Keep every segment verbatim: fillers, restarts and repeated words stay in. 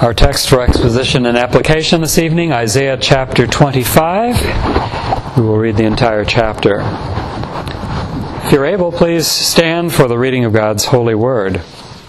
Our text for exposition and application this evening, Isaiah chapter twenty-five. We will read the entire chapter. If you're able, please stand for the reading of God's holy word.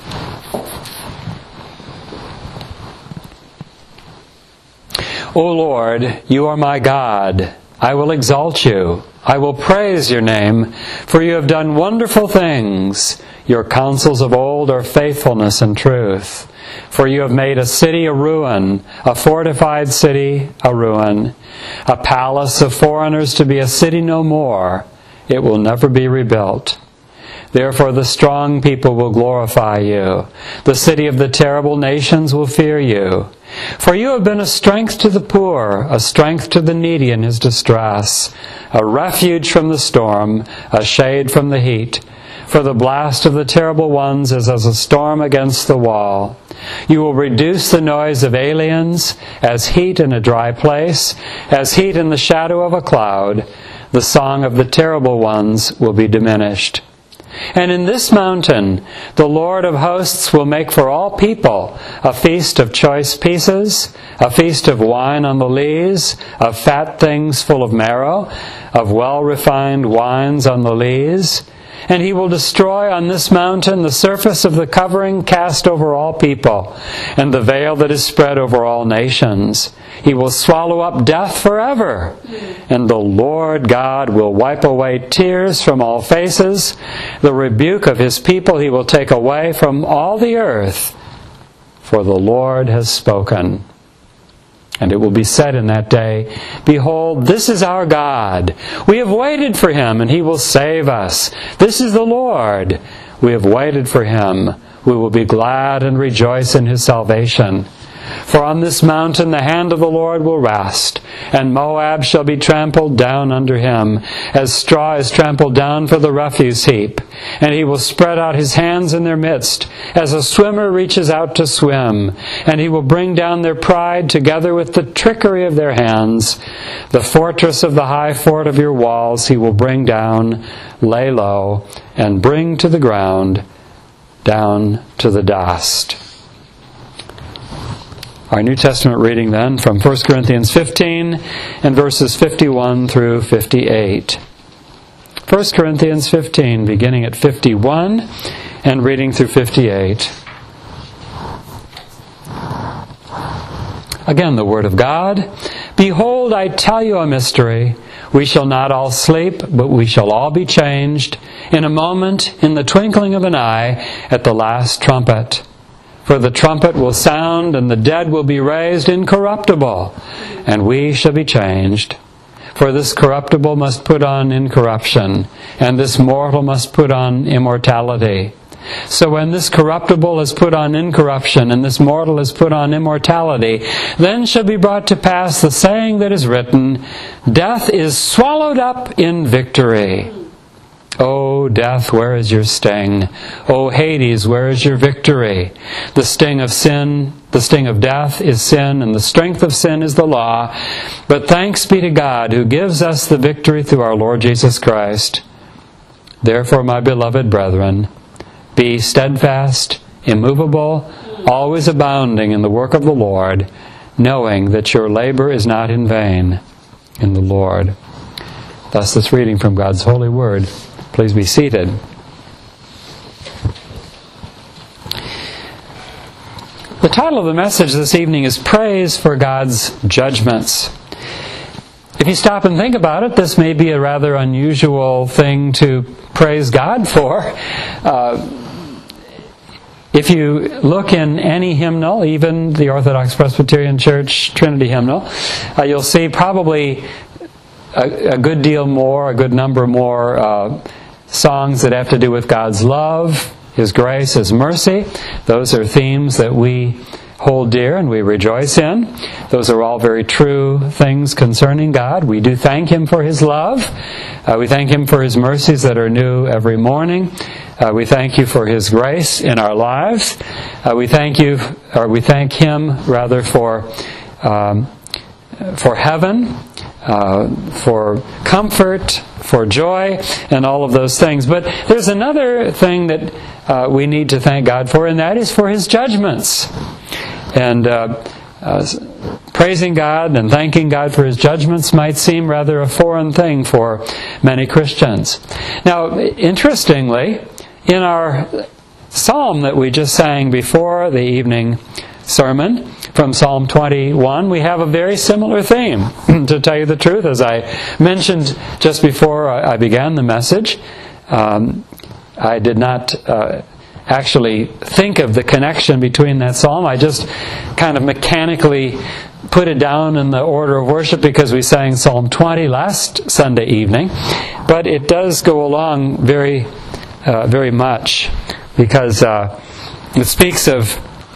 O Lord, you are my God. I will exalt you. I will praise your name, for you have done wonderful things. Your counsels of old are faithfulness and truth. For you have made a city a ruin, a fortified city a ruin, a palace of foreigners to be a city no more. It will never be rebuilt. Therefore the strong people will glorify you. The city of the terrible nations will fear you. For you have been a strength to the poor, a strength to the needy in his distress, a refuge from the storm, a shade from the heat. For the blast of the terrible ones is as a storm against the wall. You will reduce the noise of aliens as heat in a dry place, as heat in the shadow of a cloud. The song of the terrible ones will be diminished. And in this mountain, the Lord of hosts will make for all people a feast of choice pieces, a feast of wine on the lees, of fat things full of marrow, of well-refined wines on the lees. And he will destroy on this mountain the surface of the covering cast over all people, and the veil that is spread over all nations. He will swallow up death forever. And the Lord God will wipe away tears from all faces. The rebuke of his people he will take away from all the earth. For the Lord has spoken. And it will be said in that day, Behold, this is our God. We have waited for him, and he will save us. This is the Lord. We have waited for him. We will be glad and rejoice in his salvation. For on this mountain the hand of the Lord will rest, and Moab shall be trampled down under him, as straw is trampled down for the refuse heap. And he will spread out his hands in their midst, as a swimmer reaches out to swim. And he will bring down their pride together with the trickery of their hands. The fortress of the high fort of your walls he will bring down, lay low, and bring to the ground, down to the dust. Our New Testament reading then from First Corinthians fifteen and verses fifty-one through fifty-eight. First Corinthians fifteen, beginning at fifty-one and reading through fifty-eight. Again, the Word of God. Behold, I tell you a mystery. We shall not all sleep, but we shall all be changed in a moment, in the twinkling of an eye, at the last trumpet. For the trumpet will sound, and the dead will be raised incorruptible, and we shall be changed. For this corruptible must put on incorruption, and this mortal must put on immortality. So when this corruptible is put on incorruption, and this mortal is put on immortality, then shall be brought to pass the saying that is written, Death is swallowed up in victory. O death, where is your sting? O Hades, where is your victory? The sting of sin, the sting of death is sin, and the strength of sin is the law. But thanks be to God, who gives us the victory through our Lord Jesus Christ. Therefore, my beloved brethren, be steadfast, immovable, always abounding in the work of the Lord, knowing that your labor is not in vain in the Lord. Thus, this reading from God's holy word. Please be seated. The title of the message this evening is Praise for God's Judgments. If you stop and think about it, this may be a rather unusual thing to praise God for. Uh, if you look in any hymnal, even the Orthodox Presbyterian Church Trinity hymnal, uh, you'll see probably a, a good deal more, a good number more uh, songs that have to do with God's love, His grace, His mercy. Those are themes that we hold dear and we rejoice in. Those are all very true things concerning God. We do thank Him for His love. Uh, we thank Him for His mercies that are new every morning. Uh, we thank you for His grace in our lives. Uh, we thank you, or we thank Him rather for um, for heaven, uh, for comfort, for joy, and all of those things. But there's another thing that uh, we need to thank God for, and that is for His judgments. And uh, uh, praising God and thanking God for His judgments might seem rather a foreign thing for many Christians. Now, interestingly, in our psalm that we just sang before the evening sermon, from Psalm twenty-one, we have a very similar theme. To tell you the truth, as I mentioned just before I began the message, um, I did not uh, actually think of the connection between that psalm. I just kind of mechanically put it down in the order of worship because we sang Psalm twenty last Sunday evening. But it does go along very, uh, very much because uh, it speaks of,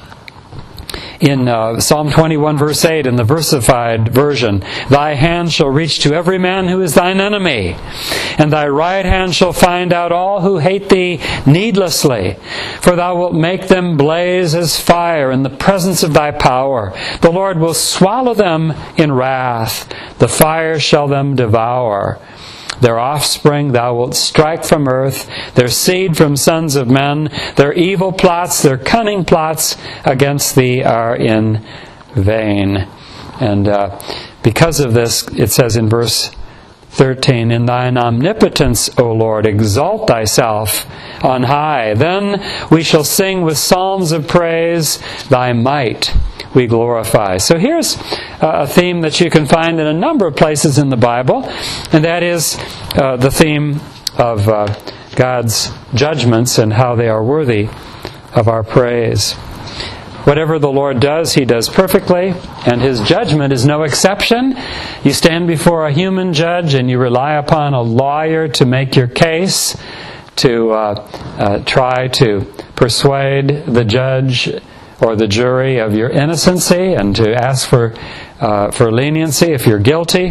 in uh, Psalm twenty-one verse eight, in the versified version, "Thy hand shall reach to every man who is thine enemy, and thy right hand shall find out all who hate thee needlessly. For thou wilt make them blaze as fire in the presence of thy power. The Lord will swallow them in wrath. The fire shall them devour. Their offspring thou wilt strike from earth, their seed from sons of men. Their evil plots, their cunning plots against thee are in vain." And uh, because of this, it says in verse thirteen, "In thine omnipotence, O Lord, exalt thyself on high. Then we shall sing with psalms of praise, thy might we glorify." So here's a theme that you can find in a number of places in the Bible, and that is uh, the theme of uh, God's judgments and how they are worthy of our praise. Whatever the Lord does, He does perfectly, and His judgment is no exception. You stand before a human judge and you rely upon a lawyer to make your case, to uh, uh, try to persuade the judge or the jury of your innocency and to ask for uh, for leniency if you're guilty.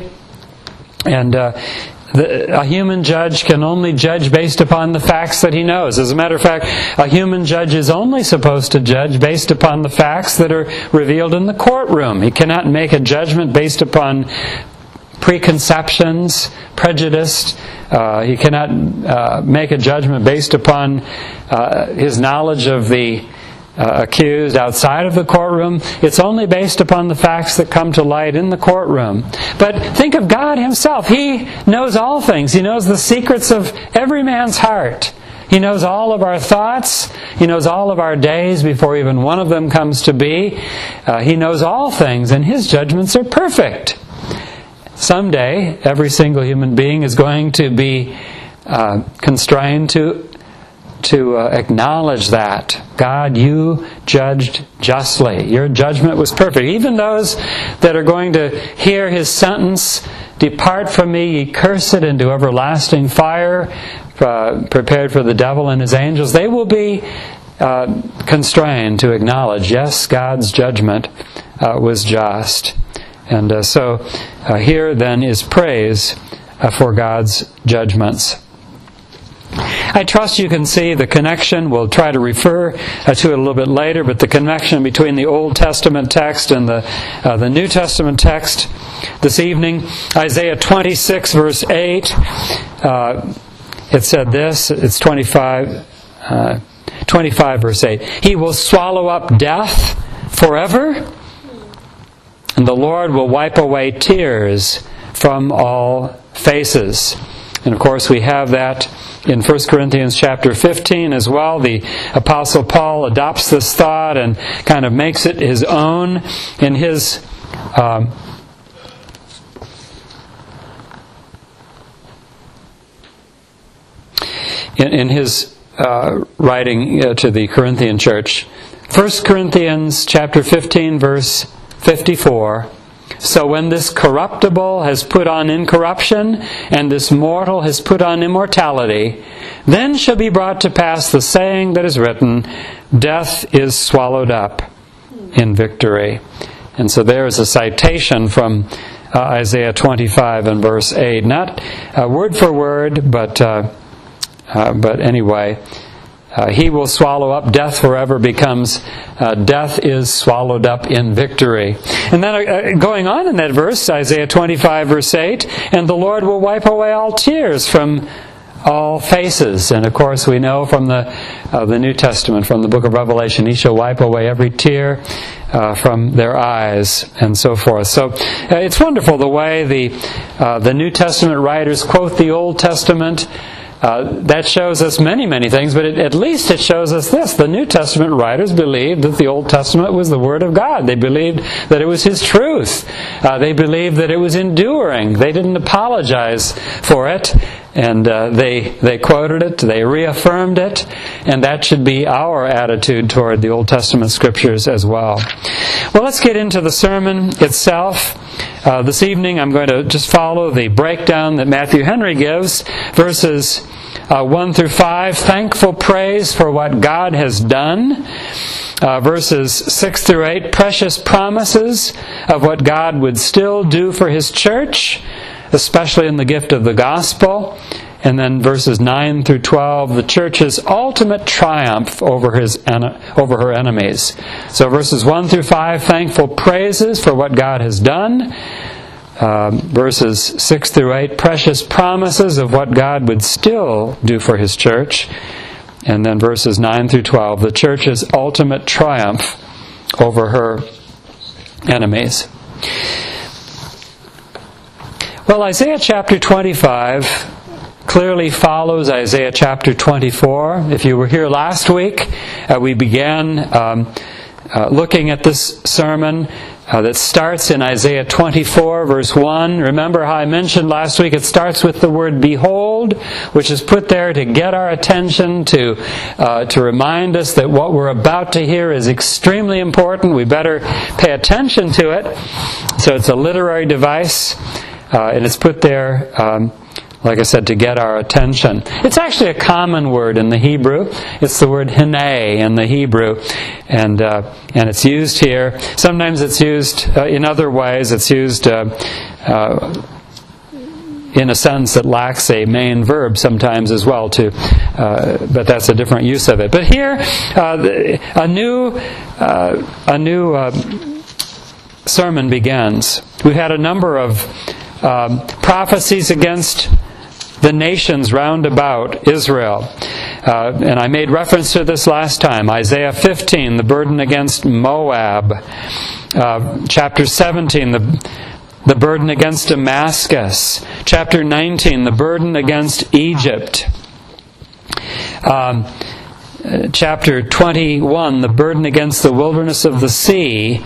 And uh, the, a human judge can only judge based upon the facts that he knows. As a matter of fact, a human judge is only supposed to judge based upon the facts that are revealed in the courtroom. He cannot make a judgment based upon preconceptions, prejudice. Uh, he cannot uh, make a judgment based upon uh, his knowledge of the Uh, accused outside of the courtroom. It's only based upon the facts that come to light in the courtroom. But think of God Himself. He knows all things. He knows the secrets of every man's heart. He knows all of our thoughts. He knows all of our days before even one of them comes to be. Uh, he knows all things, and His judgments are perfect. Someday, every single human being is going to be uh, constrained to to uh, acknowledge that. God, you judged justly. Your judgment was perfect. Even those that are going to hear His sentence, "Depart from me, ye cursed, into everlasting fire, uh, prepared for the devil and his angels," they will be uh, constrained to acknowledge, yes, God's judgment uh, was just. And uh, so uh, here then is praise uh, for God's judgments. I trust you can see the connection. We'll try to refer uh, to it a little bit later, but the connection between the Old Testament text and the uh, the New Testament text this evening. Isaiah twenty-six, verse eight. Uh, it said this. It's twenty-five, uh, twenty-five, verse eight. "He will swallow up death forever, and the Lord will wipe away tears from all faces." And of course, we have that in First Corinthians chapter fifteen as well. The Apostle Paul adopts this thought and kind of makes it his own in his um, in, in his uh, writing uh, to the Corinthian church. First Corinthians chapter fifteen, verse fifty-four. "So when this corruptible has put on incorruption, and this mortal has put on immortality, then shall be brought to pass the saying that is written, Death is swallowed up in victory." And so there is a citation from uh, Isaiah twenty-five and verse eight. Not uh, word for word, but uh, uh, but anyway. Uh, he will swallow up death forever becomes uh, death is swallowed up in victory. And then uh, going on in that verse, Isaiah twenty-five verse eight, "And the Lord will wipe away all tears from all faces. And of course we know from the uh, the New Testament, from the book of Revelation, He shall wipe away every tear uh, from their eyes, and so forth. So uh, it's wonderful the way the uh, the New Testament writers quote the Old Testament. Uh, that shows us many, many things, but it, at least it shows us this. The New Testament writers believed that the Old Testament was the Word of God. They believed that it was His truth. Uh, they believed that it was enduring. They didn't apologize for it, and uh, they they quoted it, they reaffirmed it, and that should be our attitude toward the Old Testament Scriptures as well. Well, let's get into the sermon itself. Uh, this evening I'm going to just follow the breakdown that Matthew Henry gives, verses uh, one through five, thankful praise for what God has done. Uh, verses six through eight, precious promises of what God would still do for His church, especially in the gift of the gospel. And then verses nine through twelve, the church's ultimate triumph over his over her enemies. So verses one through five, thankful praises for what God has done. Um, verses six through eight, precious promises of what God would still do for His church. And then verses nine through twelve, the church's ultimate triumph over her enemies. Well, Isaiah chapter twenty-five clearly follows Isaiah chapter twenty-four. If you were here last week, uh, we began um, uh, looking at this sermon uh, that starts in Isaiah twenty-four, verse one. Remember how I mentioned last week, it starts with the word behold, which is put there to get our attention, to uh, to remind us that what we're about to hear is extremely important. We better pay attention to it. So it's a literary device, uh, and it's put there um, like I said, to get our attention. It's actually a common word in the Hebrew. It's the word hine in the Hebrew. And uh, and it's used here. Sometimes it's used uh, in other ways. It's used uh, uh, in a sentence that lacks a main verb sometimes as well, too. Uh, but that's a different use of it. But here, uh, a new, uh, a new uh, sermon begins. We've had a number of um, prophecies against the nations round about Israel. Uh, and I made reference to this last time. Isaiah fifteen, the burden against Moab. Uh, chapter seventeen, the, the burden against Damascus. Chapter nineteen, the burden against Egypt. Um, chapter twenty-one, the burden against the wilderness of the sea.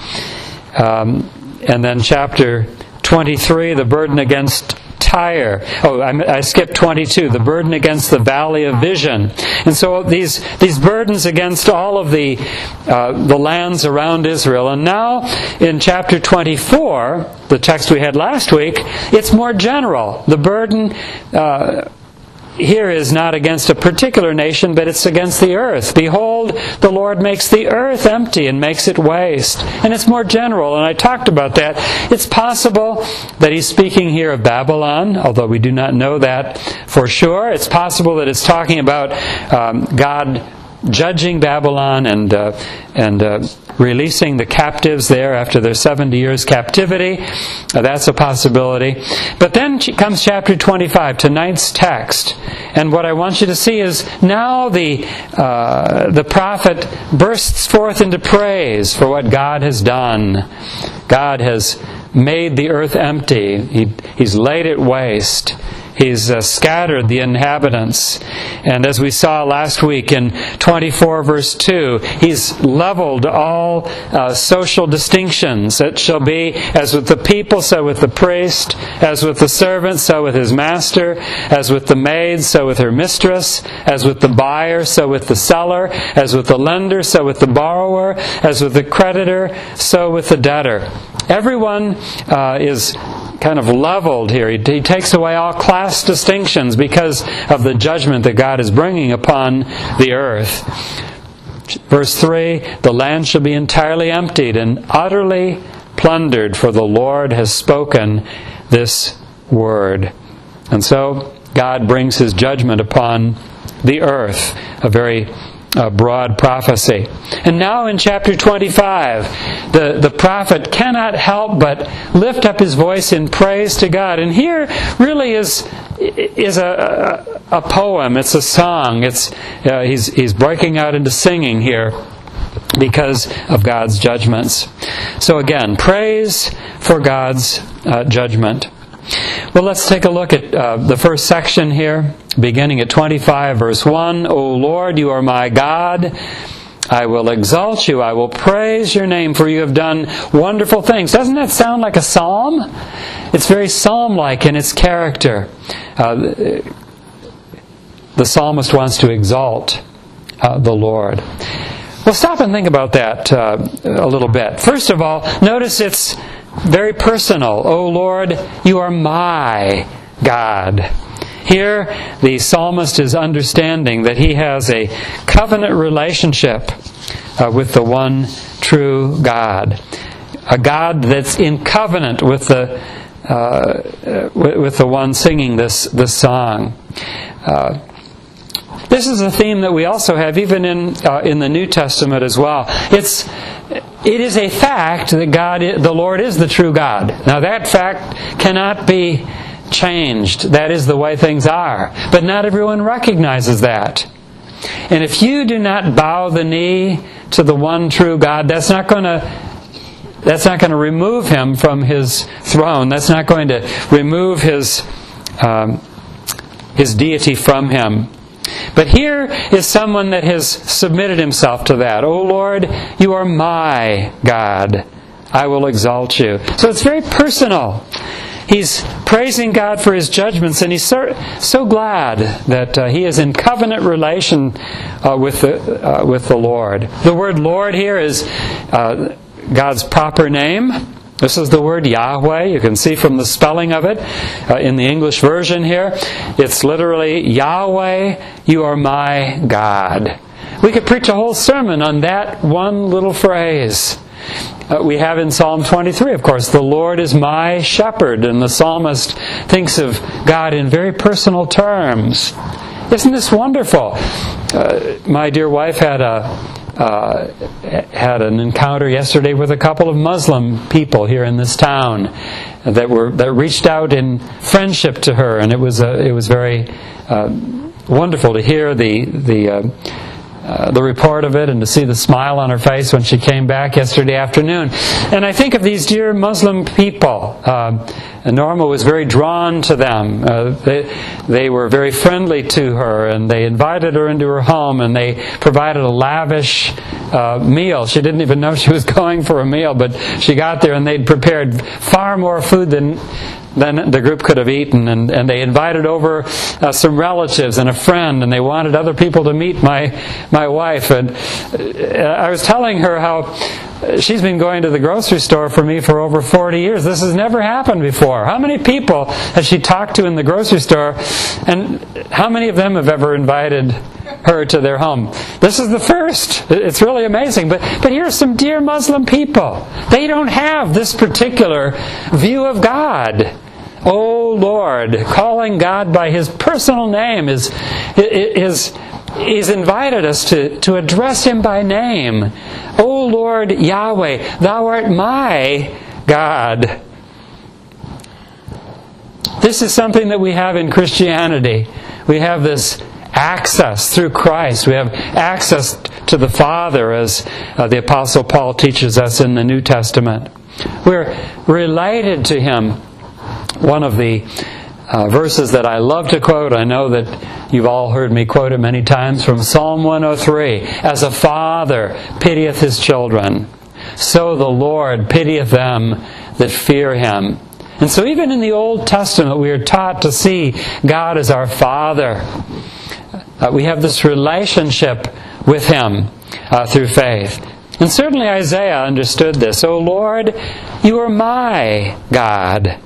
Um, and then chapter twenty-three, the burden against Tyre. Oh, I, I skipped twenty-two, the burden against the valley of vision. And so these these burdens against all of the uh, the lands around Israel. And now in chapter twenty-four, the text we had last week, it's more general. The burden uh, here is not against a particular nation, but it's against the earth. Behold, the Lord makes the earth empty and makes it waste. And it's more general, and I talked about that. It's possible that he's speaking here of Babylon, although we do not know that for sure. It's possible that it's talking about um, God judging Babylon and uh, and uh, releasing the captives there after their seventy years captivity. Uh, that's a possibility. But then comes chapter twenty-five, tonight's text. And what I want you to see is now the uh, the prophet bursts forth into praise for what God has done. God has made the earth empty. He, he's laid it waste. He's uh, scattered the inhabitants. And as we saw last week in twenty-four verse two, He's leveled all uh, social distinctions. It shall be as with the people, so with the priest, as with the servant, so with his master, as with the maid, so with her mistress, as with the buyer, so with the seller, as with the lender, so with the borrower, as with the creditor, so with the debtor. Everyone uh, is kind of leveled here. He, he takes away all class distinctions because of the judgment that God is bringing upon the earth. Verse three, the land shall be entirely emptied and utterly plundered, for the Lord has spoken this word. And so God brings His judgment upon the earth, a very Uh, broad prophecy. And now in chapter twenty-five, the, the prophet cannot help but lift up his voice in praise to God. And here really is is a, a, a poem. It's a song. It's uh, he's he's breaking out into singing here because of God's judgments. So again, praise for God's uh, judgment. Well, let's take a look at uh, the first section here, beginning at twenty-five, verse one. O Lord, you are my God. I will exalt you. I will praise your name, for you have done wonderful things. Doesn't that sound like a psalm? It's very psalm-like in its character. Uh, the psalmist wants to exalt uh, the Lord. Well, stop and think about that uh, a little bit. First of all, notice it's very personal. O Lord, you are my God. Here, the psalmist is understanding that he has a covenant relationship uh, with the one true God. A God that's in covenant with the uh, with the one singing this, this song. Uh, this is a theme that we also have even in uh, in the New Testament as well. It's it is a fact that God, the Lord, is the true God. Now that fact cannot be changed. That is the way things are. But not everyone recognizes that. And if you do not bow the knee to the one true God, that's not going to that's not going to remove him from his throne. That's not going to remove his um, his deity from him. But here is someone that has submitted himself to that. O Lord, you are my God. I will exalt you. So it's very personal. He's praising God for His judgments, and he's so, so glad that uh, he is in covenant relation uh, with the uh, with the Lord. The word Lord here is uh, God's proper name. This is the word Yahweh. You can see from the spelling of it uh, in the English version here. It's literally, Yahweh, you are my God. We could preach a whole sermon on that one little phrase. Uh, we have in Psalm twenty-three, of course, the Lord is my shepherd, and the psalmist thinks of God in very personal terms. Isn't this wonderful? Uh, my dear wife had a uh, had an encounter yesterday with a couple of Muslim people here in this town that were that reached out in friendship to her, and it was a, it was very uh, wonderful to hear the the. Uh, Uh, the report of it and to see the smile on her face when she came back yesterday afternoon. And I think of these dear Muslim people. Uh, Norma was very drawn to them. Uh, they, they were very friendly to her, and they invited her into her home, and they provided a lavish uh, meal. She didn't even know she was going for a meal, but she got there and they'd prepared far more food than than the group could have eaten, and, and they invited over uh, some relatives and a friend, and they wanted other people to meet my my wife. And uh, I was telling her how she's been going to the grocery store for me for over forty years. This has never happened before. How many people has she talked to in the grocery store, and how many of them have ever invited her to their home? This is the first. It's really amazing. But but here are some dear Muslim people. They don't have this particular view of God. Oh Lord, calling God by His personal name is is He's invited us to, to address Him by name. O Lord Yahweh, Thou art my God. This is something that we have in Christianity. We have this access through Christ. We have access to the Father, as uh, the Apostle Paul teaches us in the New Testament. We're related to Him. One of the uh, verses that I love to quote, I know that you've all heard me quote it many times, from Psalm one oh three. As a father pitieth his children, so the Lord pitieth them that fear Him. And so even in the Old Testament we are taught to see God as our Father. Uh, we have this relationship with Him uh, through faith. And certainly Isaiah understood this. O Lord, you are my God.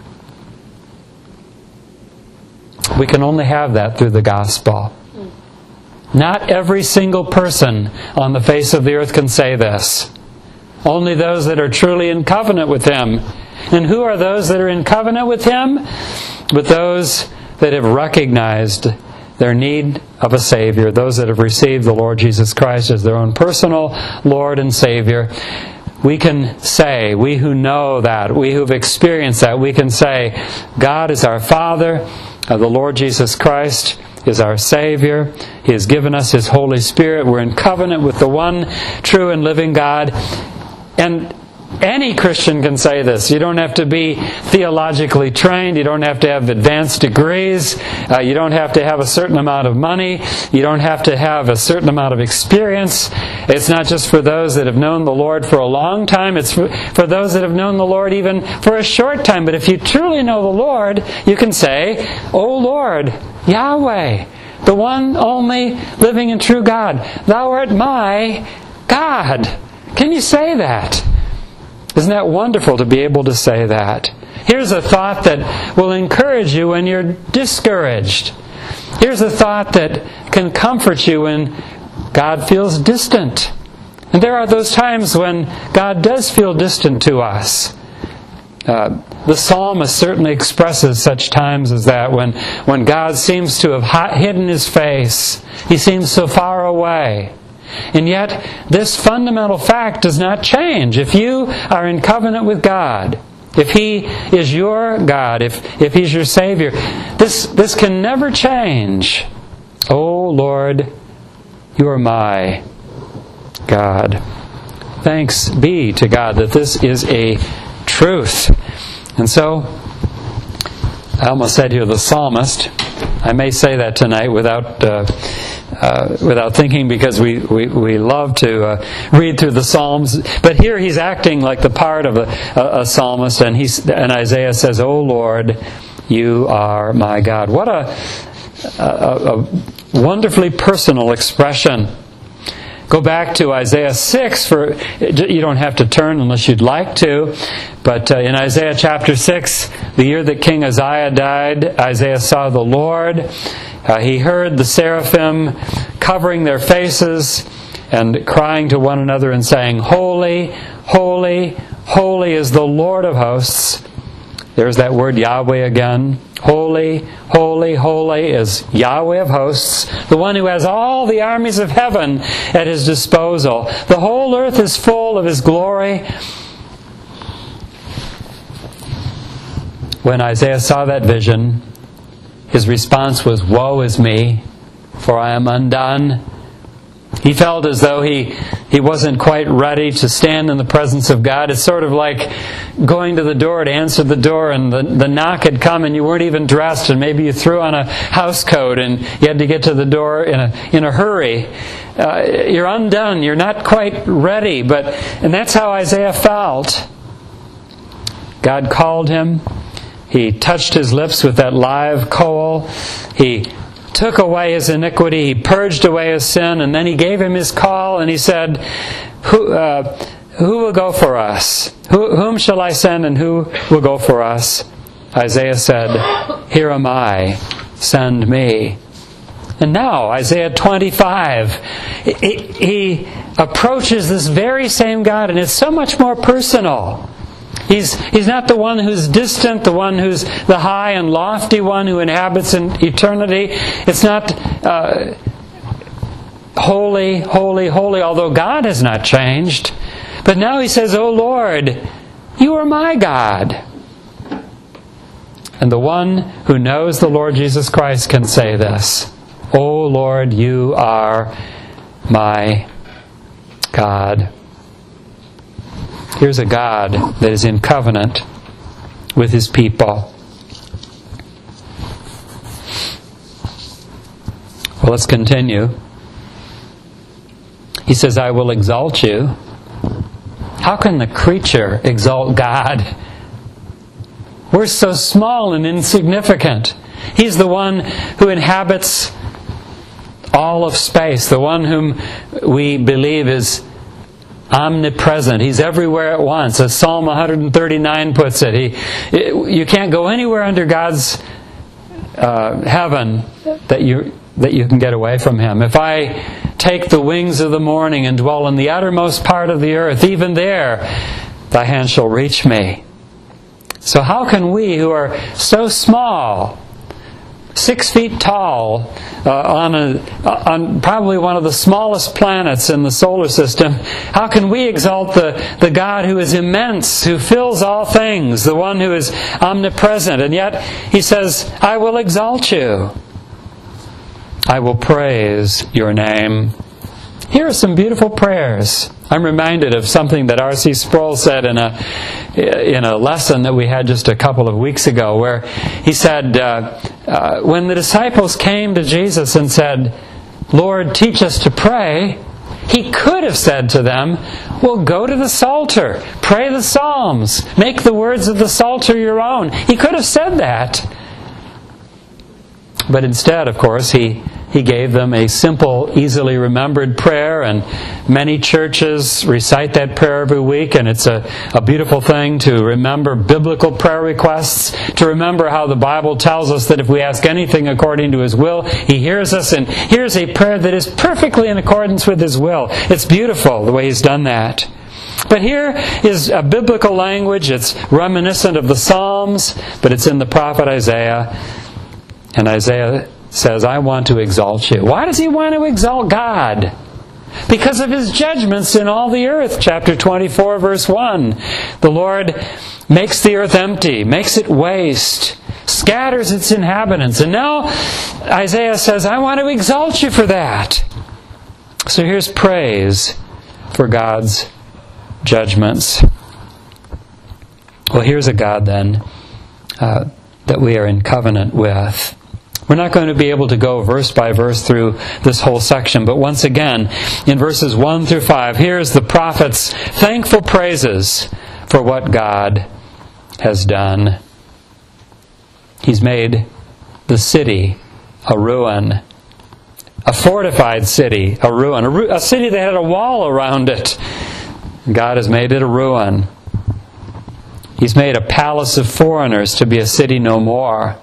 We can only have that through the gospel. Not every single person on the face of the earth can say this. Only those that are truly in covenant with Him. And who are those that are in covenant with Him? With those that have recognized their need of a Savior, those that have received the Lord Jesus Christ as their own personal Lord and Savior. We can say, we who know that, we who have experienced that, we can say, God is our Father, Uh, the Lord Jesus Christ is our Savior. He has given us His Holy Spirit. We're in covenant with the one true and living God. And any Christian can say this. You don't have to be theologically trained. You don't have to have advanced degrees. Uh, you don't have to have a certain amount of money. You don't have to have a certain amount of experience. It's not just for those that have known the Lord for a long time. It's for, for those that have known the Lord even for a short time. But if you truly know the Lord, you can say, "O Lord, Yahweh, the one only living and true God, Thou art my God." Can you say that? Isn't that wonderful to be able to say that? Here's a thought that will encourage you when you're discouraged. Here's a thought that can comfort you when God feels distant. And there are those times when God does feel distant to us. Uh, the psalmist certainly expresses such times as that, when, when God seems to have hidden His face. He seems so far away. And yet, this fundamental fact does not change. If you are in covenant with God, if He is your God, if, if He's your Savior, this, this can never change. "O Lord, You are my God." Thanks be to God that this is a truth. And so, I almost said here the psalmist. I may say that tonight without uh, uh, without thinking, because we, we, we love to uh, read through the Psalms. But here he's acting like the part of a, a, a psalmist, and he's and Isaiah says, "O Lord, You are my God." What a, a, a wonderfully personal expression. Go back to Isaiah six. For you don't have to turn unless you'd like to. But uh, in Isaiah chapter six, the year that King Uzziah died, Isaiah saw the Lord. Uh, he heard the seraphim covering their faces and crying to one another and saying, "Holy, holy, holy is the Lord of hosts." There's that word Yahweh again. Holy, holy, holy is Yahweh of hosts, the one who has all the armies of heaven at His disposal. The whole earth is full of His glory. When Isaiah saw that vision, his response was, "Woe is me, for I am undone." He felt as though he, he wasn't quite ready to stand in the presence of God. It's sort of like going to the door to answer the door, and the, the knock had come and you weren't even dressed, and maybe you threw on a house coat and you had to get to the door in a, in a hurry. Uh, you're undone. You're not quite ready. But and that's how Isaiah felt. God called him. He touched his lips with that live coal. He took away his iniquity. He purged away his sin. And then He gave him his call, and He said, Who, uh, who will go for us? Who, whom shall I send, and who will go for us? Isaiah said, "Here am I. Send me." And now, Isaiah twenty-five, he, he approaches this very same God, and it's so much more personal. He's, he's not the one who's distant, the one who's the high and lofty one who inhabits in eternity. It's not uh, holy, holy, holy, although God has not changed. But now He says, "O Lord, You are my God." And the one who knows the Lord Jesus Christ can say this, "O Lord, You are my God." Here's a God that is in covenant with His people. Well, let's continue. He says, "I will exalt You." How can the creature exalt God? We're so small and insignificant. He's the one who inhabits all of space, the one whom we believe is omnipresent. He's everywhere at once. As Psalm one thirty-nine puts it, he, it, you can't go anywhere under God's uh, heaven that you that you can get away from Him. If I take the wings of the morning and dwell in the uttermost part of the earth, even there Thy hand shall reach me. So how can we, who are so small, six feet tall, uh, on, a, on probably one of the smallest planets in the solar system, how can we exalt the, the God who is immense, who fills all things, the one who is omnipresent? And yet He says, I will exalt you. I will praise your name. Here are some beautiful prayers. I'm reminded of something that R C Sproul said in a in a lesson that we had just a couple of weeks ago, where he said, uh, uh, when the disciples came to Jesus and said, Lord, teach us to pray, He could have said to them, well, go to the Psalter, pray the Psalms, make the words of the Psalter your own. He could have said that. But instead, of course, He He gave them a simple, easily remembered prayer, and many churches recite that prayer every week, and it's a, a beautiful thing to remember biblical prayer requests, to remember how the Bible tells us that if we ask anything according to His will, He hears us, and here's a prayer that is perfectly in accordance with His will. It's beautiful the way He's done that. But here is a biblical language. It's reminiscent of the Psalms, but it's in the prophet Isaiah, and Isaiah says, I want to exalt you. Why does he want to exalt God? Because of His judgments in all the earth. Chapter twenty-four, verse one. The Lord makes the earth empty, makes it waste, scatters its inhabitants. And now Isaiah says, I want to exalt you for that. So here's praise for God's judgments. Well, here's a God then uh, that we are in covenant with. We're not going to be able to go verse by verse through this whole section, but once again, in verses one through five, here's the prophet's thankful praises for what God has done. He's made the city a ruin, a fortified city a ruin, a, ru- a city that had a wall around it. God has made it a ruin. He's made a palace of foreigners to be a city no more.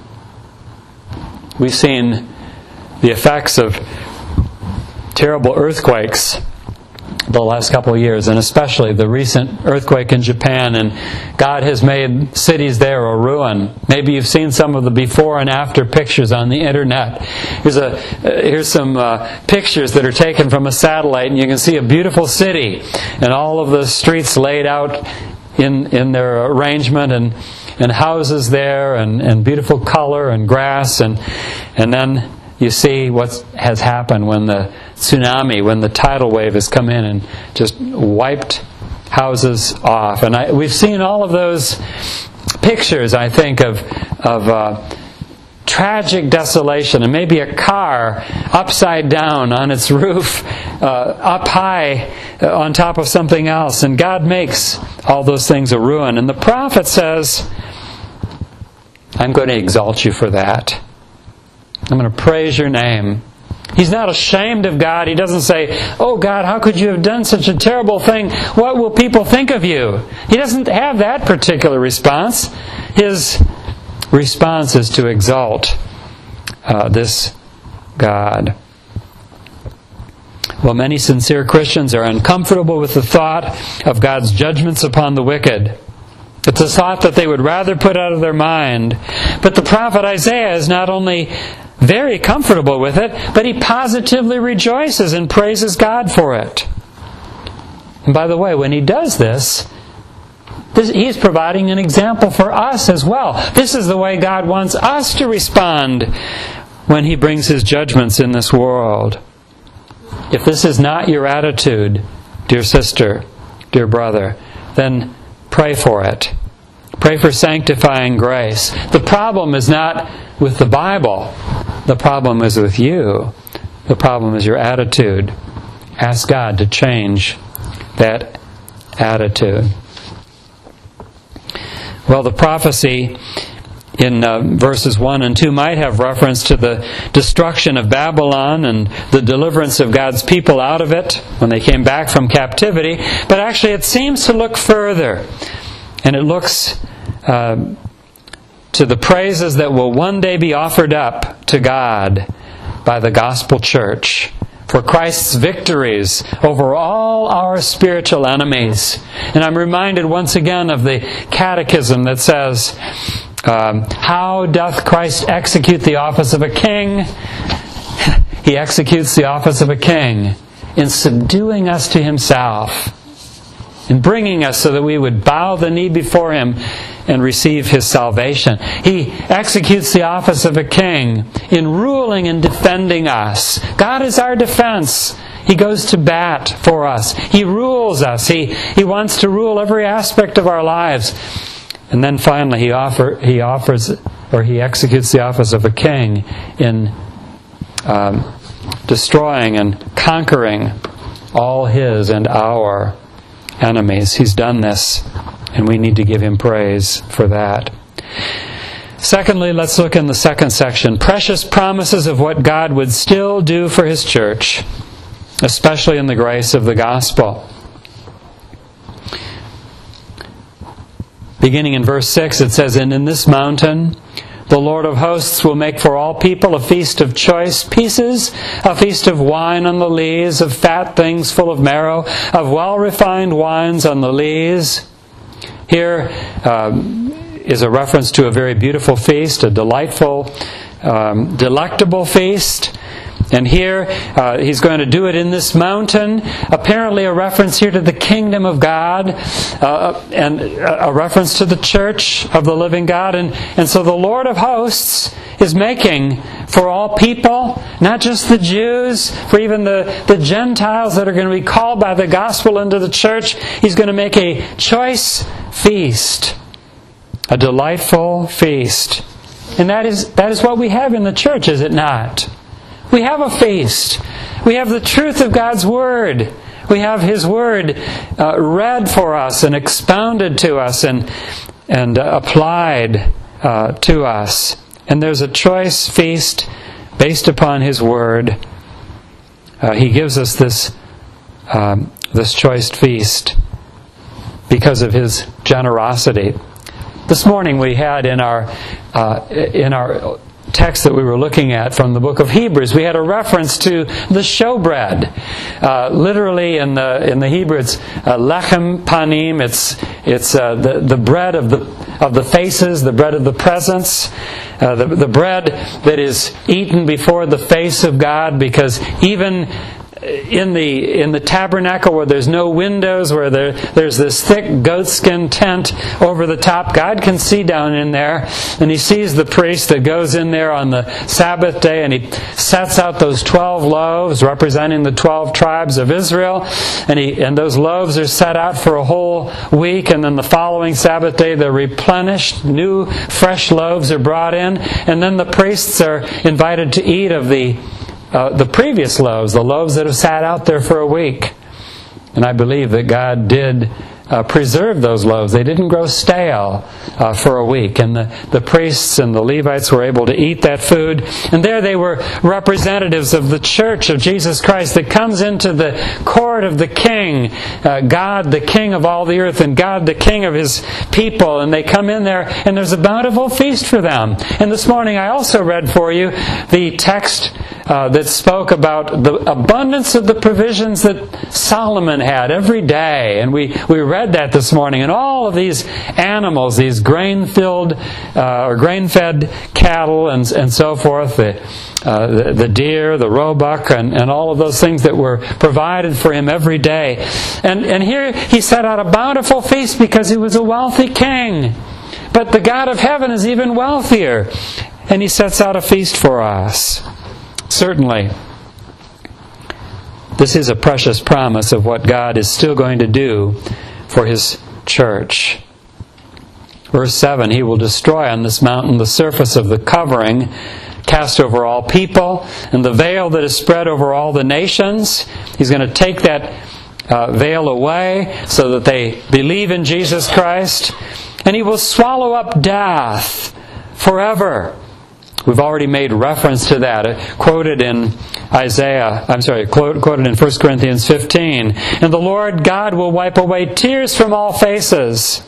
We've seen the effects of terrible earthquakes the last couple of years, and especially the recent earthquake in Japan, and God has made cities there a ruin. Maybe you've seen some of the before and after pictures on the internet. Here's, a, uh, here's some uh, pictures that are taken from a satellite, and you can see a beautiful city, and all of the streets laid out in, in their arrangement, and and houses there, and, and beautiful color and grass, and and then you see what has happened when the tsunami, when the tidal wave has come in and just wiped houses off. And I, we've seen all of those pictures, I think, of of uh, tragic desolation, and maybe a car upside down on its roof, uh, up high uh, on top of something else. And God makes all those things a ruin. And the prophet says, I'm going to exalt you for that. I'm going to praise your name. He's not ashamed of God. He doesn't say, oh God, how could you have done such a terrible thing? What will people think of you? He doesn't have that particular response. His response is to exalt uh, this God. Well, many sincere Christians are uncomfortable with the thought of God's judgments upon the wicked. It's a thought that they would rather put out of their mind. But the prophet Isaiah is not only very comfortable with it, but he positively rejoices and praises God for it. And by the way, when he does this, this he's providing an example for us as well. This is the way God wants us to respond when He brings His judgments in this world. If this is not your attitude, dear sister, dear brother, then pray for it. Pray for sanctifying grace. The problem is not with the Bible. The problem is with you. The problem is your attitude. Ask God to change that attitude. Well, the prophecy in uh, verses one and two might have reference to the destruction of Babylon and the deliverance of God's people out of it when they came back from captivity. But actually it seems to look further. And it looks uh, to the praises that will one day be offered up to God by the gospel church for Christ's victories over all our spiritual enemies. And I'm reminded once again of the catechism that says, Um, how doth Christ execute the office of a king? He executes the office of a king in subduing us to Himself, in bringing us so that we would bow the knee before Him and receive His salvation. He executes the office of a king in ruling and defending us. God is our defense. He goes to bat for us. He rules us. He, he wants to rule every aspect of our lives. And then finally He, offer, he offers, or He executes the office of a king in um, destroying and conquering all His and our enemies. He's done this, and we need to give Him praise for that. Secondly, let's look in the second section. Precious promises of what God would still do for His church, especially in the grace of the gospel. Beginning in verse six, it says, "And in this mountain the Lord of hosts will make for all people a feast of choice pieces, a feast of wine on the lees, of fat things full of marrow, of well-refined wines on the lees." Here um, is a reference to a very beautiful feast, a delightful, um, delectable feast. And here, uh, He's going to do it in this mountain. Apparently a reference here to the kingdom of God, uh, and a reference to the church of the living God. And, and so the Lord of hosts is making for all people, not just the Jews, for even the, the Gentiles that are going to be called by the gospel into the church. He's going to make a choice feast, a delightful feast. And that is, that is what we have in the church, is it not? We have a feast. We have the truth of God's Word. We have His Word uh, read for us and expounded to us and, and uh, applied uh, to us. And there's a choice feast based upon His Word. Uh, he gives us this, um, this choice feast because of His generosity. This morning we had in our uh, in our text that we were looking at from the book of Hebrews, we had a reference to the showbread. Uh, literally in the in the Hebrew, it's uh, lechem panim. It's it's uh, the the bread of the of the faces, the bread of the presence, uh, the the bread that is eaten before the face of God, because even in the in the tabernacle where there's no windows, where there there's this thick goatskin tent over the top, God can see down in there, and He sees the priest that goes in there on the Sabbath day, and he sets out those twelve loaves representing the twelve tribes of Israel, and he and those loaves are set out for a whole week, and then the following Sabbath day they're replenished, new fresh loaves are brought in, and then the priests are invited to eat of the Uh, the previous loaves, the loaves that have sat out there for a week. And I believe that God did uh, preserve those loaves. They didn't grow stale uh, for a week. And the, the priests and the Levites were able to eat that food. And there they were representatives of the church of Jesus Christ that comes into the court of the King, uh, God the King of all the earth, and God the King of His people. And they come in there, and there's a bountiful feast for them. And this morning I also read for you the text Uh, that spoke about the abundance of the provisions that Solomon had every day. And we, we read that this morning. And all of these animals, these grain-filled uh, or grain-fed cattle and, and so forth, the, uh, the, the deer, the roebuck, and, and all of those things that were provided for him every day. And, and here he set out a bountiful feast because he was a wealthy king. But the God of heaven is even wealthier. And He sets out a feast for us. Certainly, this is a precious promise of what God is still going to do for His church. Verse seven, He will destroy on this mountain the surface of the covering cast over all people, and the veil that is spread over all the nations. He's going to take that uh, veil away so that they believe in Jesus Christ. And He will swallow up death forever. We've already made reference to that, quoted in Isaiah, I'm sorry, quoted in First Corinthians fifteen. And the Lord God will wipe away tears from all faces.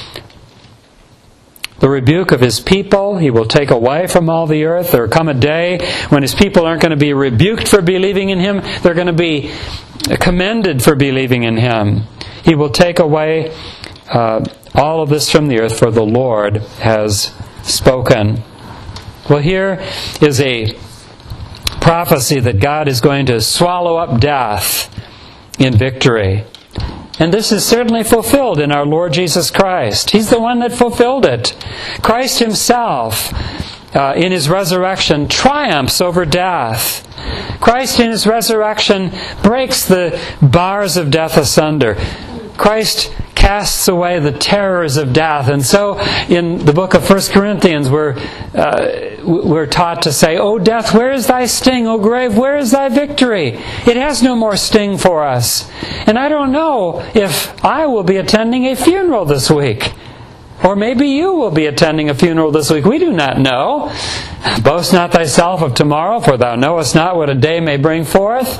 The rebuke of His people He will take away from all the earth. There will come a day when His people aren't going to be rebuked for believing in Him. They're going to be commended for believing in Him. He will take away uh, all of this from the earth, for the Lord has spoken. Well, here is a prophecy that God is going to swallow up death in victory. And this is certainly fulfilled in our Lord Jesus Christ. He's the one that fulfilled it. Christ Himself, uh, in His resurrection, triumphs over death. Christ in His resurrection breaks the bars of death asunder. Christ casts away the terrors of death. And so in the book of First Corinthians we're, uh, we're taught to say, "O death, where is thy sting? O grave, where is thy victory?" It has no more sting for us. And I don't know if I will be attending a funeral this week. Or maybe you will be attending a funeral this week. We do not know. Boast not thyself of tomorrow, for thou knowest not what a day may bring forth.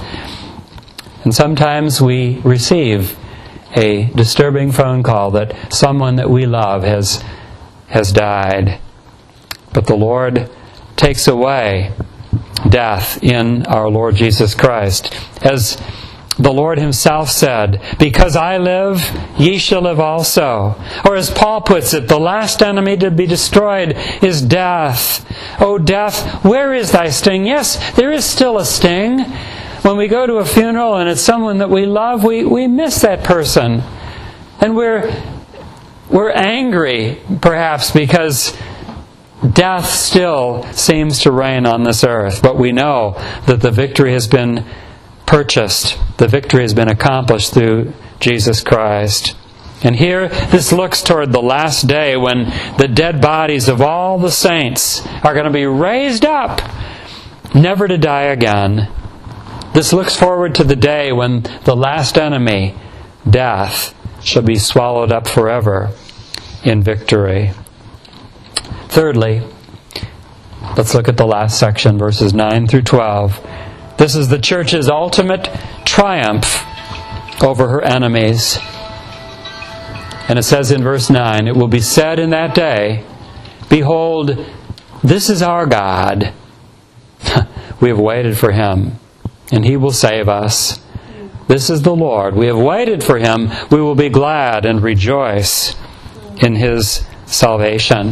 And sometimes we receive a disturbing phone call that someone that we love has has died. But the Lord takes away death in our Lord Jesus Christ. As the Lord Himself said, "Because I live, ye shall live also." Or as Paul puts it, the last enemy to be destroyed is death. "O death, where is thy sting?" Yes, there is still a sting. When we go to a funeral and it's someone that we love, we, we miss that person. And we're, we're angry, perhaps, because death still seems to reign on this earth. But we know that the victory has been purchased. The victory has been accomplished through Jesus Christ. And here, this looks toward the last day when the dead bodies of all the saints are going to be raised up, never to die again. This looks forward to the day when the last enemy, death, shall be swallowed up forever in victory. Thirdly, let's look at the last section, verses nine through twelve. This is the church's ultimate triumph over her enemies. And it says in verse nine, "It will be said in that day, Behold, this is our God. We have waited for Him, and He will save us. This is the Lord. We have waited for Him. We will be glad and rejoice in His salvation."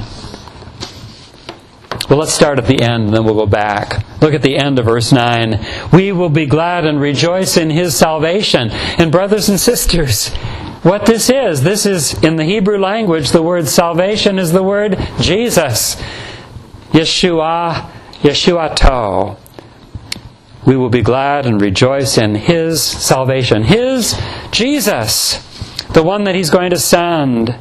Well, let's start at the end, and then we'll go back. Look at the end of verse nine. "We will be glad and rejoice in His salvation." And brothers and sisters, what this is, this is, in the Hebrew language, the word salvation is the word Jesus. Yeshua, Yeshuato. We will be glad and rejoice in His salvation. His Jesus, the one that He's going to send.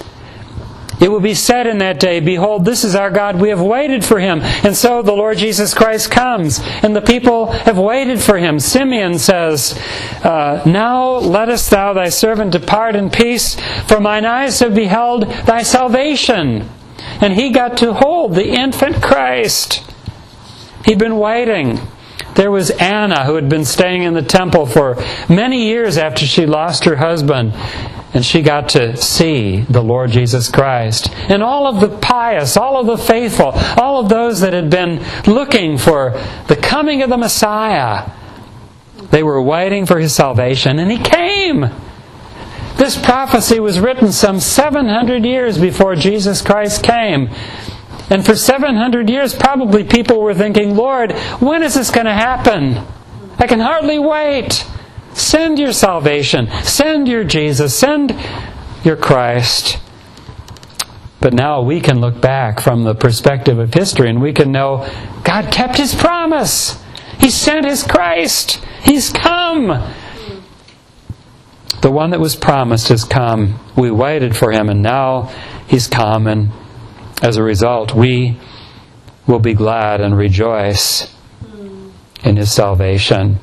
It will be said in that day, "Behold, this is our God. We have waited for Him." And so the Lord Jesus Christ comes, and the people have waited for Him. Simeon says, uh, "Now lettest thou thy servant depart in peace, for mine eyes have beheld thy salvation." And he got to hold the infant Christ. He'd been waiting. There was Anna, who had been staying in the temple for many years after she lost her husband. And she got to see the Lord Jesus Christ. And all of the pious, all of the faithful, all of those that had been looking for the coming of the Messiah, they were waiting for His salvation, and He came. This prophecy was written some seven hundred years before Jesus Christ came. And for seven hundred years, probably people were thinking, "Lord, when is this going to happen? I can hardly wait. Send your salvation. Send your Jesus. Send your Christ." But now we can look back from the perspective of history, and we can know God kept His promise. He sent His Christ. He's come. The one that was promised has come. We waited for Him, and now He's come. And as a result, we will be glad and rejoice in His salvation.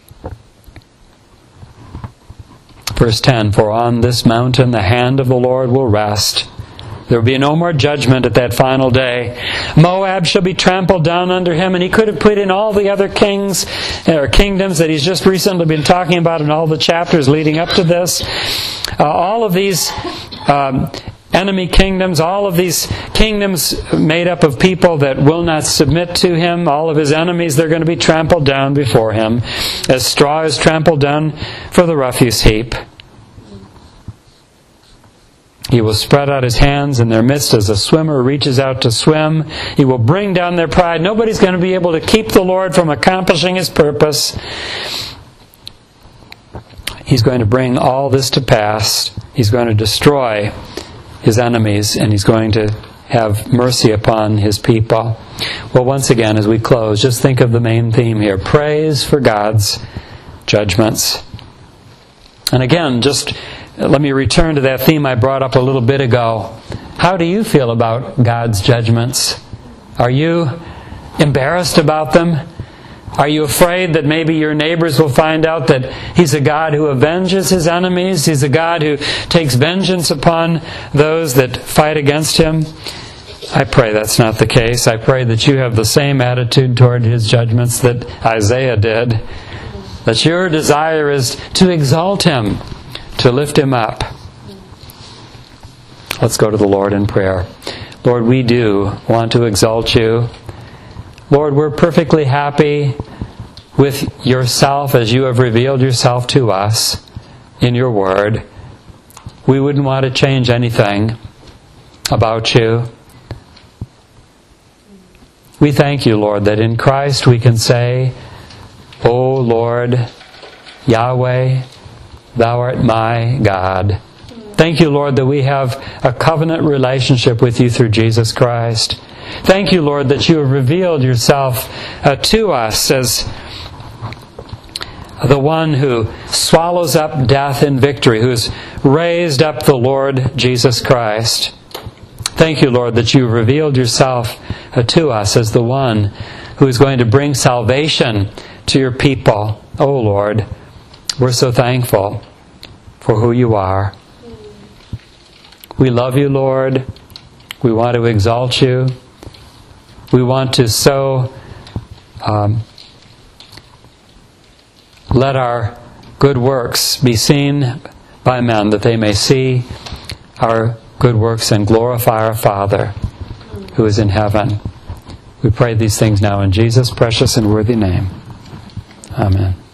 Verse ten, "For on this mountain the hand of the Lord will rest. There will be no more judgment at that final day. Moab shall be trampled down under him." And he could have put in all the other kings or kingdoms that he's just recently been talking about in all the chapters leading up to this. Uh, all of these um, enemy kingdoms, all of these kingdoms made up of people that will not submit to Him, all of His enemies, they're going to be trampled down before Him, as straw is trampled down for the refuse heap. He will spread out His hands in their midst as a swimmer reaches out to swim. He will bring down their pride. Nobody's going to be able to keep the Lord from accomplishing His purpose. He's going to bring all this to pass. He's going to destroy His enemies, and He's going to have mercy upon His people. Well, once again, as we close, just think of the main theme here. Praise for God's judgments. And again, just let me return to that theme I brought up a little bit ago. How do you feel about God's judgments? Are you embarrassed about them? Are you afraid that maybe your neighbors will find out that He's a God who avenges His enemies? He's a God who takes vengeance upon those that fight against Him? I pray that's not the case. I pray that you have the same attitude toward His judgments that Isaiah did. That your desire is to exalt Him, to lift Him up. Let's go to the Lord in prayer. Lord, we do want to exalt You. Lord, we're perfectly happy with Yourself as You have revealed Yourself to us in Your Word. We wouldn't want to change anything about You. We thank You, Lord, that in Christ we can say, O Lord, Yahweh, Thou art my God. Thank You, Lord, that we have a covenant relationship with You through Jesus Christ. Thank You, Lord, that You have revealed Yourself uh, to us as the one who swallows up death in victory, who has raised up the Lord Jesus Christ. Thank You, Lord, that You have revealed Yourself uh, to us as the one who is going to bring salvation to Your people. Oh, Lord, we're so thankful for who You are. We love You, Lord. We want to exalt You. We want to so um, let our good works be seen by men, that they may see our good works and glorify our Father who is in heaven. We pray these things now in Jesus' precious and worthy name. Amen.